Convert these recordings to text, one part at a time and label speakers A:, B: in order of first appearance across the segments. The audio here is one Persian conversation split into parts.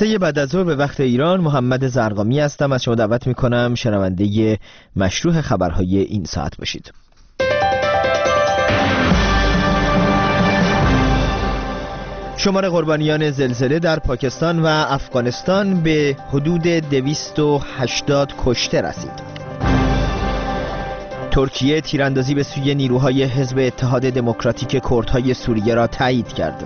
A: 3 بعد از ظهر به وقت ایران. محمد زرقامی هستم. از شما دعوت میکنم شنونده مشروع خبرهای این ساعت باشید. شمار قربانیان زلزله در پاکستان و افغانستان به حدود 280 کشته رسید. ترکیه تیراندازی به سوی نیروهای حزب اتحاد دموکراتیک کردهای سوریه را تایید کرد.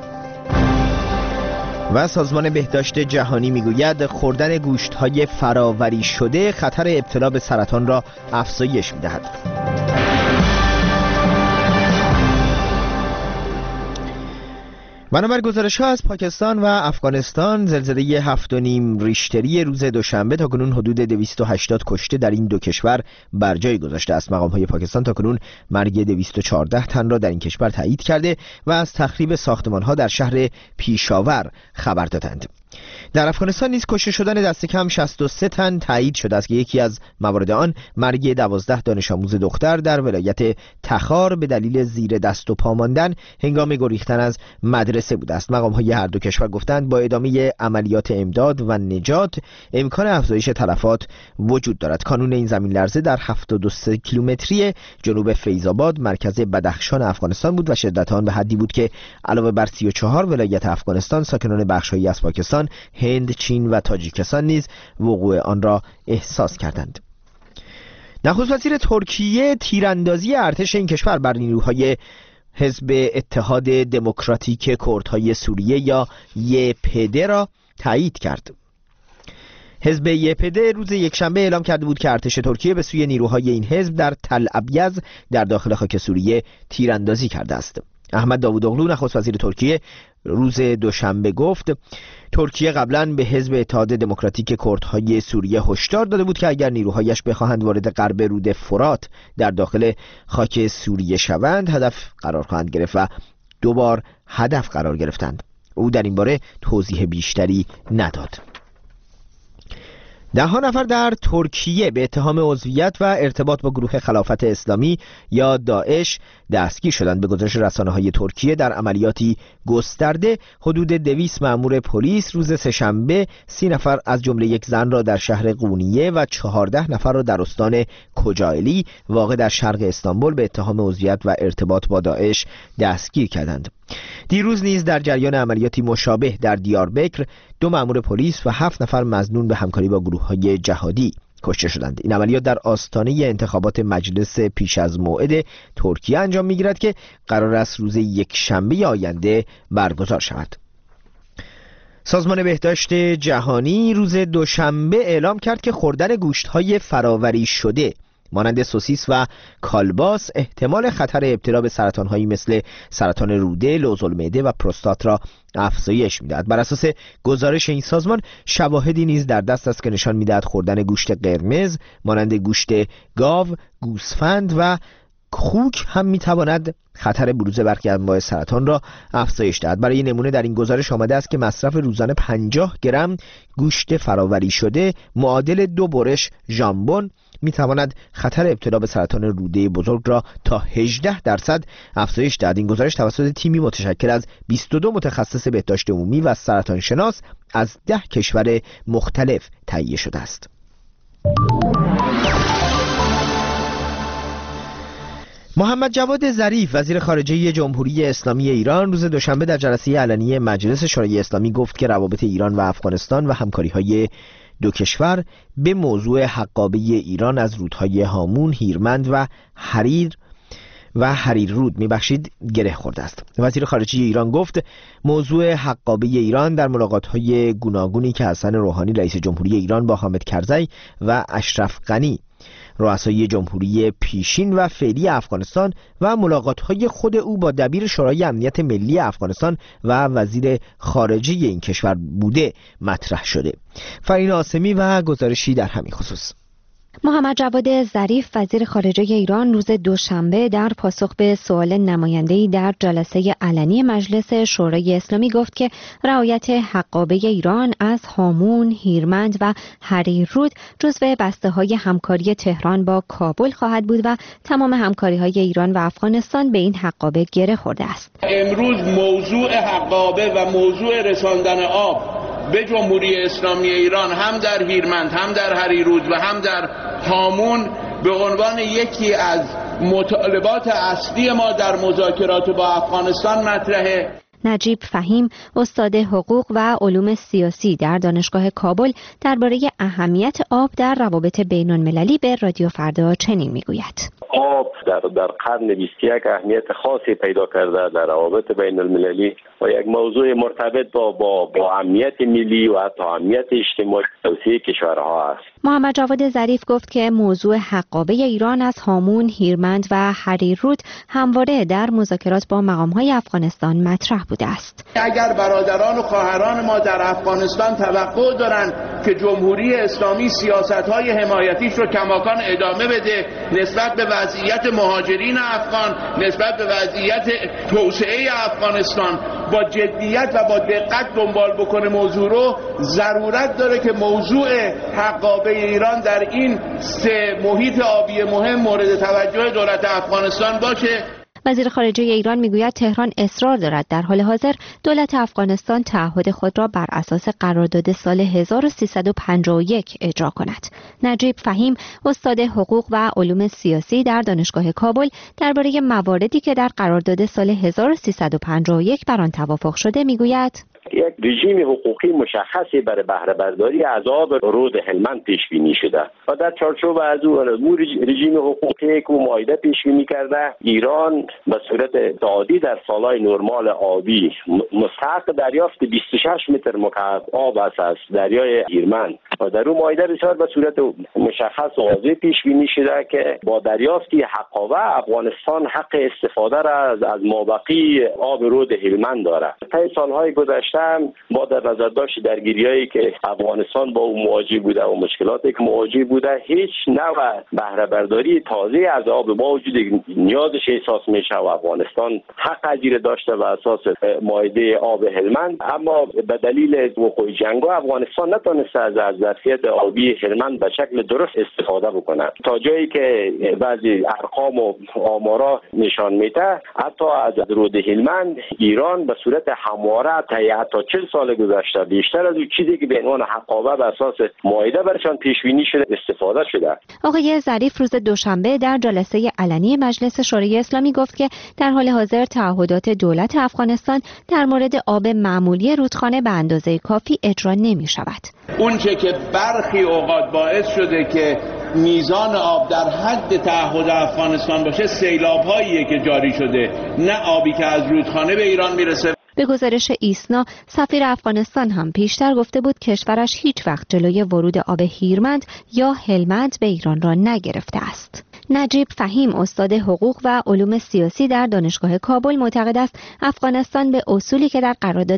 A: و سازمان بهداشت جهانی میگوید خوردن گوشت‌های فراوری شده خطر ابتلا به سرطان را افزایش می‌دهد. بنابر گزارش‌ها از پاکستان و افغانستان، زلزله 7.5 ریشتری روز دوشنبه تاکنون حدود 280 کشته در این دو کشور بر جای گذاشته است. مقام‌های پاکستان تاکنون مرگ 214 تن را در این کشور تایید کرده و از تخریب ساختمان‌ها در شهر پیشاور خبر دادند. در افغانستان نیز کشته شدن دست کم 63 تن تایید شده است که یکی از موارد آن مرگ 12 دانش آموز دختر در ولایت تخار به دلیل زیر دست و پا ماندن هنگام گریختن از مدرسه بوده است. مقام‌های هر دو کشور گفتند با ادامه عملیات امداد و نجات امکان افزایش تلفات وجود دارد. کانون این زمین لرزه در 73 کیلومتری جنوب فیض‌آباد مرکز بدخشان افغانستان بود و شدت آن به حدی بود که علاوه بر 34 ولایت افغانستان، ساکنان بخش‌هایی از پاکستان، هند، چین و تاجیکستان نیز وقوع آن را احساس کردند. نخست وزیر ترکیه تیراندازی ارتش این کشور بر نیروهای حزب اتحاد دموکراتیک کردهای سوریه یا YPD را تایید کرد. حزب YPD روز یکشنبه اعلام کرده بود که ارتش ترکیه به سوی نیروهای این حزب در تل ابیض در داخل خاک سوریه تیراندازی کرده است. احمد داوودوغلو نخست وزیر ترکیه روز دوشنبه گفت ترکیه قبلا به حزب اتحاد دموکراتیک کردهای سوریه هشدار داده بود که اگر نیروهایش بخواهند وارد غرب رود فرات در داخل خاک سوریه شوند هدف قرار خواهند گرفت و 2 بار هدف قرار گرفتند. او در این باره توضیح بیشتری نداد. 10 نفر در ترکیه به اتهام عضویت و ارتباط با گروه خلافت اسلامی یا داعش دستگیر شدند. به گزارش رسانه‌های ترکیه در عملیاتی گسترده حدود 200 مأمور پلیس روز سه‌شنبه 30 نفر از جمله یک زن را در شهر قونیه و 14 نفر را در استان کوچایلی واقع در شرق استانبول به اتهام عضویت و ارتباط با داعش دستگیر کردند. دیروز نیز در جریان عملیاتی مشابه در دیاربکر 2 مأمور پلیس و 7 نفر مظنون به همکاری با گروه‌های جهادی کشته شدند. این عملیات در آستانه انتخابات مجلس پیش از موعد ترکیه انجام می‌گیرد که قرار است روز یکشنبه آینده برگزار شود. سازمان بهداشت جهانی روز دوشنبه اعلام کرد که خوردن گوشت‌های فراوری شده مانند سوسیس و کالباس احتمال خطر ابتلا به سرطان‌هایی مثل سرطان روده، لوزالمعده و پروستات را افزایش می‌دهد. بر اساس گزارش این سازمان شواهدی نیز در دست است که نشان می‌دهد خوردن گوشت قرمز مانند گوشت گاو، گوسفند و خوک هم می‌تواند خطر بروز برخی انواع سرطان را افزایش دهد. برای نمونه در این گزارش آمده است که مصرف روزانه 50 گرم گوشت فراوری شده معادل 2 برش ژامبون میتواند خطر ابتلا به سرطان روده بزرگ را تا 18% افزایش دهد. این گزارش توسط تیمی متشکل از 22 متخصص بهداشت عمومی و سرطان شناس از 10 کشور مختلف تهیه شده است. محمد جواد ظریف وزیر خارجه جمهوری اسلامی ایران روز دوشنبه در جلسه علنی مجلس شورای اسلامی گفت که روابط ایران و افغانستان و همکاری‌های دو کشور به موضوع حقابه ایران از رودهای هامون، هیرمند و حریر رود گره خورده است. وزیر خارجه ایران گفت موضوع حقابه ایران در ملاقات‌های گوناگونی که حسن روحانی رئیس جمهوری ایران با حامد کرزی و اشرف غنی رؤسای جمهوری پیشین و فعلی افغانستان و ملاقات‌های خود او با دبیر شورای امنیت ملی افغانستان و وزیر خارجه این کشور بوده مطرح شده. فرین آسمی و گزارشی در همین خصوص.
B: محمد جواد ظریف وزیر خارجه ایران روز دوشنبه در پاسخ به سوال نماینده‌ای در جلسه علنی مجلس شورای اسلامی گفت که رعایت حقابه ایران از هامون، هیرمند و حریر رود جزو بسته‌های همکاری تهران با کابل خواهد بود و تمام همکاری‌های ایران و افغانستان به این حقابه گره خورده است.
C: امروز موضوع حقابه و موضوع رساندن آب به جمهوری اسلامی ایران هم در هیرمند، هم در هریرود و هم در هامون به عنوان یکی از مطالبات اصلی ما در مذاکرات با افغانستان مطرحه.
B: نجیب فهیم، استاد حقوق و علوم سیاسی در دانشگاه کابل، درباره اهمیت آب در روابط بین‌المللی به رادیو فردا چنین میگوید:
D: آب در قرن 21 اهمیت خاصی پیدا کرده در روابط بین‌المللی و یک موضوع مرتبط با امنیت ملی و حتی امنیت اجتماعی توسعه کشورها است.
B: محمد جواد ظریف گفت که موضوع حقابه ایران از هامون، هیرمند و هریرود همواره در مذاکرات با مقام‌های افغانستان مطرح بوده است.
C: اگر برادران و خواهران ما در افغانستان توقع دارند که جمهوری اسلامی سیاست‌های حمایتیش رو کماکان ادامه بده نسبت به وضعیت مهاجرین افغان، نسبت به وضعیت توسعه افغانستان با جدیت و با دقت دنبال بکنه موضوع رو، ضرورت داره که موضوع حقابه ایران در این سه محیط آبی مهم مورد توجه دولت افغانستان باشه.
B: وزیر خارجه ایران میگوید تهران اصرار دارد در حال حاضر دولت افغانستان تعهد خود را بر اساس قرارداد سال 1351 اجرا کند. نجیب فهیم، استاد حقوق و علوم سیاسی در دانشگاه کابل، درباره مواردی که در قرارداد سال 1351 بر آن توافق شده میگوید:
D: یک رژیم حقوقی مشخصی برای بهره برداری از آب رود هلمند پیش بینی شده و در چارچوب از اون رژیم حقوقی که معاهده پیش بینی کرده، ایران به صورت عادی در سالهای نرمال آبی مستحق دریافت 26 متر مکعب آب است از دریای هیرمند و در اون معاهده بسیار به صورت مشخص و واضح پیش بینی شده که با دریافتی حقابه افغانستان حق استفاده را از مابقی آب رود هلمند دارد. طی سالهای گذشته ما در نظر داشت درگیریایی که افغانستان با اون مواجه بوده و مشکلاتی که مواجه بوده، هیچ نوع بهره برداری تازه از آب با وجود نیازش احساس میشه و افغانستان حق اجیر داشته و اساس معاهده آب هلمند، اما به دلیل وقوع جنگ افغانستان نتونسته از ظرفیت آبی هلمند به شکل درست استفاده بکنه، تا جایی که بعضی ارقام و آمارا نشان میده حتی از رود هلمند ایران به صورت همواره تا 40 سال گذشته بیشتر از اون چیزی که به عنوان حقابه به اساس معاهده برشان پیش بینی شده استفاده شده.
B: آقای ظریف روز دوشنبه در جلسه علنی مجلس شورای اسلامی گفت که در حال حاضر تعهدات دولت افغانستان در مورد آب معمولی رودخانه به اندازه کافی اجرا نمی شود.
C: اونچه که برخی اوقات باعث شده که میزان آب در حد تعهد افغانستان باشه، سیلاب‌هاییه که جاری شده، نه آبی که از رودخانه به ایران میرسه.
B: به گزارش ایسنا، سفیر افغانستان هم پیشتر گفته بود کشورش هیچ وقت جلوی ورود آب هیرمند یا هلمند به ایران را نگرفته است. نجیب فهیم، استاد حقوق و علوم سیاسی در دانشگاه کابل، معتقد است افغانستان به اصولی که در قرارداد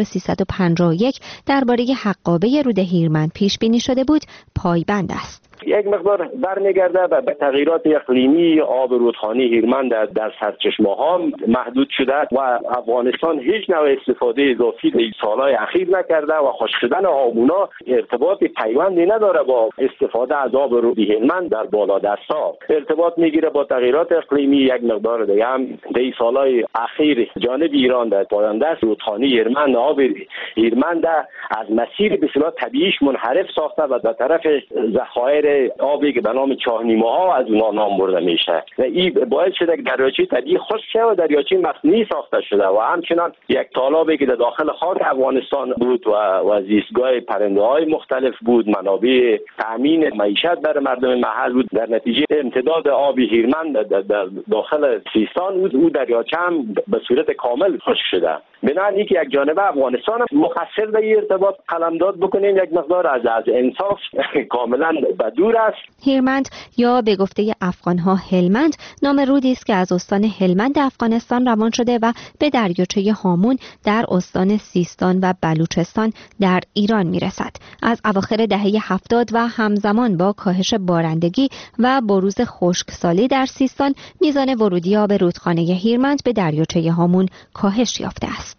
B: 1351 درباره حقابه رود هیرمند پیش بینی شده بود پایبند است.
D: یک مقدار برمیگرده به تغییرات اقلیمی. آب رودخانه هیرمند در سرچشمه‌ها محدود شده و افغانستان هیچ نوع استفاده اضافی در سالهای اخیر نکرده و خشک شدن آبونا ارتباط پیوندی نداره با استفاده از آب رود هیرمند در بالادست‌ها. ارتباط میگیره با تغییرات اقلیمی. یک مقدار دیگه هم در سالهای اخیر جانب ایران در پایان دست رودخانه هیرمند آب هیرمند از مسیر بسیار طبیعیش منحرف ساخته و به طرف ذخایر آبی که به نام چاهنیمه ها از اونها نام برده میشه و این باعث شده که دریاچه طبیعی خشک شده و دریاچه مصنوعی ساخته شده و همچنان یک تالابی که در داخل خاک افغانستان بود و زیستگاه پرنده های مختلف بود، منابع تامین معیشت برای مردم محل بود، در نتیجه امتداد آب هیرمند در داخل سیستان بود، او دریاچه هم به صورت کامل خشک شده. بنابراین اینکه یک جانبه افغانستان مقصر در این ارتباط قلمداد بکنیم یک مقدار از انصاف کاملا بدور است.
B: هیرمند یا به گفته افغان‌ها هلمند نام رودی است که از استان هلمند افغانستان روان شده و به دریاچه هامون در استان سیستان و بلوچستان در ایران میرسد. از اواخر دهه 70 و همزمان با کاهش بارندگی و بروز خشکسالی در سیستان، میزان ورودی آب رودخانه هیرمند به دریاچه هامون کاهش یافته است.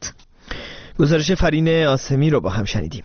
A: گزارش فرین آسمی رو با هم شنیدیم.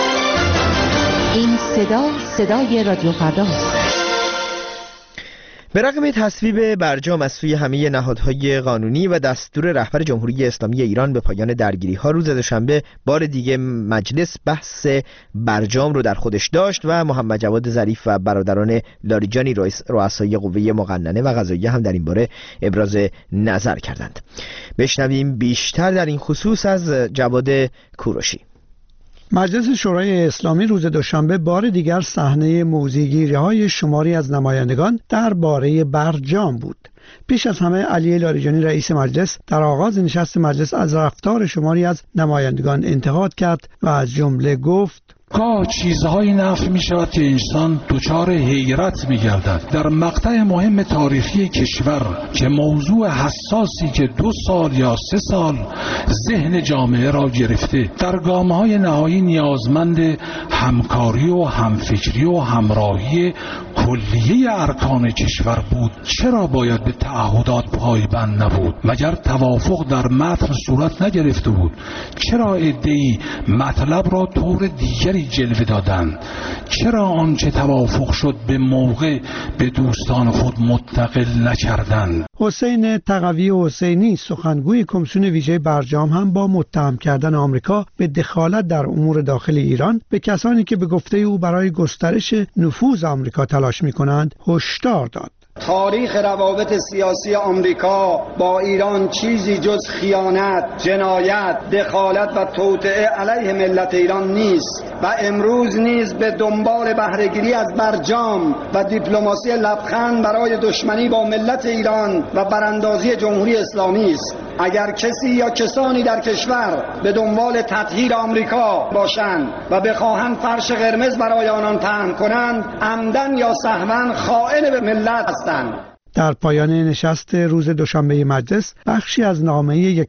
E: این صدای رادیو فرداست.
A: به رغم تصویب برجام از سوی همه نهادهای قانونی و دستور رهبر جمهوری اسلامی ایران به پایان درگیری‌ها روز دوشنبه بار دیگه مجلس بحث برجام رو در خودش داشت و محمد جواد ظریف و برادران لاریجانی رؤسای قوه مقننه و قضاییه هم در این باره ابراز نظر کردند. بشنویم بیشتر در این خصوص از جواد کوروشی.
E: مجلس شورای اسلامی روز دوشنبه بار دیگر صحنه موضع‌گیری‌های شماری از نمایندگان درباره برجام بود. پیش از همه علی لاریجانی رئیس مجلس در آغاز نشست مجلس از رفتار شماری از نمایندگان انتقاد کرد و از جمله گفت:
F: گاه چیزهایی نفی می شود که انسان دچار حیرت می گردد. در مقطع مهم تاریخی کشور که موضوع حساسی که 2 سال یا 3 سال ذهن جامعه را گرفته، در گام‌های نهایی نیازمند همکاری و همفکری و همراهی کلیه ارکان کشور بود، چرا باید به تعهدات پایبند نبود؟ مگر توافق در متن صورت نگرفته بود؟ چرا عده‌ای مطلب را طور دیگری جلوه دادند؟ چرا آنچه توافق شد به موقع به دوستان خود منتقل نکردند؟
E: حسین تقوی حسینی سخنگوی کمیسیون ویژه برجام هم با متهم کردن آمریکا به دخالت در امور داخل ایران به کسانی که به گفته او برای گسترش نفوذ آمریکا تلاش می‌کنند هشدار داد.
G: تاریخ روابط سیاسی آمریکا با ایران چیزی جز خیانت، جنایت، دخالت و توطئه علیه ملت ایران نیست و امروز نیز به دنبال بهره‌گیری از برجام و دیپلماسی لبخند برای دشمنی با ملت ایران و براندازی جمهوری اسلامی است. اگر کسی یا کسانی در کشور به دنبال تطهیر آمریکا باشند و بخواهند فرش قرمز برای آنان پهن کنند، عمدن یا سهوا خائن به ملت هستند.
E: در پایان نشست روز دوشنبه مجلس بخشی از نامه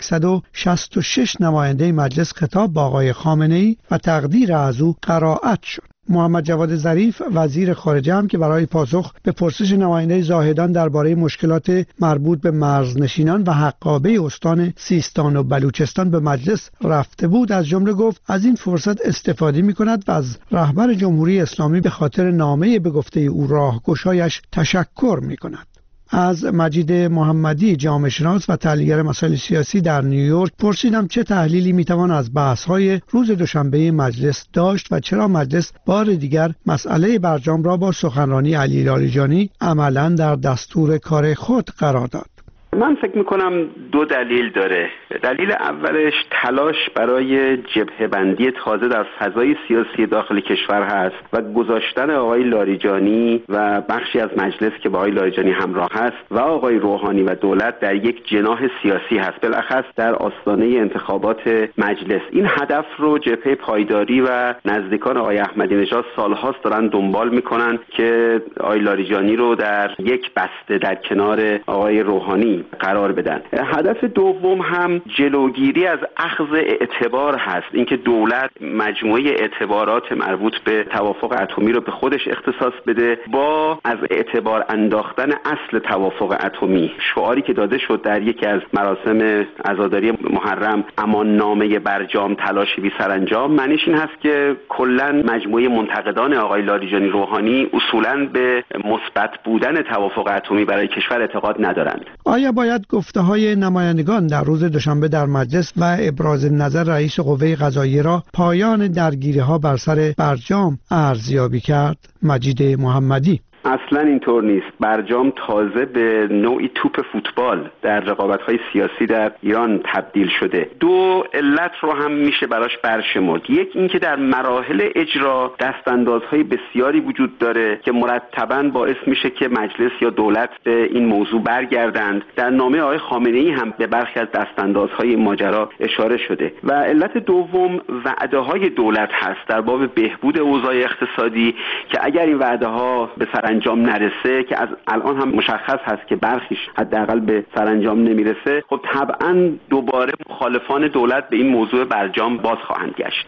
E: 166 نماینده مجلس خطاب با آقای خامنه‌ای و تقدیر از او قرائت شد. محمد جواد ظریف وزیر خارجه هم که برای پاسخ به پرسش نماینده زاهدان درباره مشکلات مربوط به مرزنشینان و حقابه استان سیستان و بلوچستان به مجلس رفته بود، از جمله گفت از این فرصت استفاده می‌کند و از رهبر جمهوری اسلامی به خاطر نامه به گفته او راهگشایش تشکر می‌کند. از مجید محمدی جامعه شناس و تحلیلگر مسائل سیاسی در نیویورک پرسیدم چه تحلیلی میتوان از بحث‌های روز دوشنبه مجلس داشت و چرا مجلس بار دیگر مسئله برجام را با سخنرانی علی لاریجانی عملاً در دستور کار خود قرار داد.
H: من فکر میکنم 2 دلیل داره. دلیل اولش تلاش برای جبهه‌بندی تازه در فضای سیاسی داخل کشور هست و گذاشتن آقای لاریجانی و بخشی از مجلس که با آقای لاریجانی همراه هست و آقای روحانی و دولت در یک جناح سیاسی هست، بالاخص در آستانه انتخابات مجلس. این هدف رو جبهه پایداری و نزدیکان آقای احمدی نژاد سالهاست دارن دنبال میکنن که آقای لاریجانی رو در یک بسته در کنار آقای روحانی قرار بدن. هدف دوم هم جلوگیری از اخذ اعتبار هست، اینکه دولت مجموعه اعتبارات مربوط به توافق اتمی رو به خودش اختصاص بده با از اعتبار انداختن اصل توافق اتمی. شعاری که داده شد در یکی از مراسم عزاداری محرم، امان نامه برجام تلاشی بی سرانجام، معنیش این هست که کلا مجموعه منتقدان آقای لاریجانی روحانی اصولاً به مثبت بودن توافق اتمی برای کشور اعتقاد ندارند.
E: آیا باید گفته‌های نمایندگان در روز دوشنبه در مجلس و ابراز نظر رئیس قوه قضاییه را پایان درگیری‌ها بر سر برجام ارزیابی کرد؟ مجید محمدی:
H: اصلا اینطور نیست. برجام تازه به نوعی توپ فوتبال در رقابت‌های سیاسی در ایران تبدیل شده. 2 علت رو هم میشه براش برشمرد. یک اینکه در مراحل اجرا دستاندازهای بسیاری وجود داره که مرتباً باعث میشه که مجلس یا دولت به این موضوع برگردند. در نامه آقای خامنه‌ای هم به برخی از دستاندازهای این ماجرا اشاره شده. و علت دوم وعده‌های دولت هست در باب بهبود اوضاع اقتصادی که اگر این وعده‌ها به انجام نرسه، که از الان هم مشخص هست که برخیش حداقل به سرانجام نمیرسه، خب طبعا دوباره مخالفان دولت به این موضوع برجام باز خواهند گشت.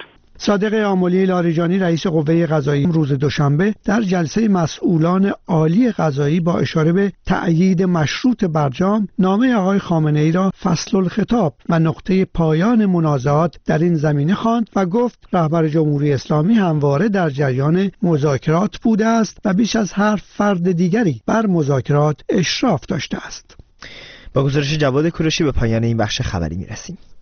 E: صادق آملی لاریجانی رئیس قوه قضاییه روز دوشنبه در جلسه مسئولان عالی قضایی با اشاره به تأیید مشروط برجام نامه آقای خامنه‌ای را فصل الخطاب و نقطه پایان منازعات در این زمینه خواند و گفت رهبر جمهوری اسلامی همواره در جریان مذاکرات بوده است و بیش از هر فرد دیگری بر مذاکرات اشراف داشته است.
A: با گزارش جواد کوروشی به پایان این بخش خبری میرسیم.